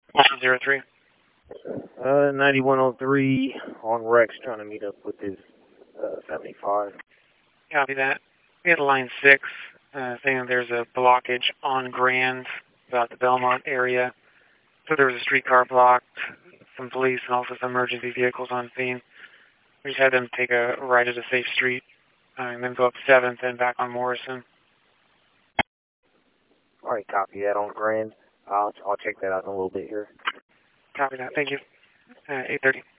103. 9103 on Rex, trying to meet up with his 75. Copy that. We had line 6 saying there's a blockage on Grand, about the Belmont area. So there was a streetcar blocked, some police, and also some emergency vehicles on scene. We just had them take a right at a safe street and then go up 7th and back on Morrison. All right, copy that on Grand. I'll check that out in a little bit here. Copy that. Thank you. 8:30.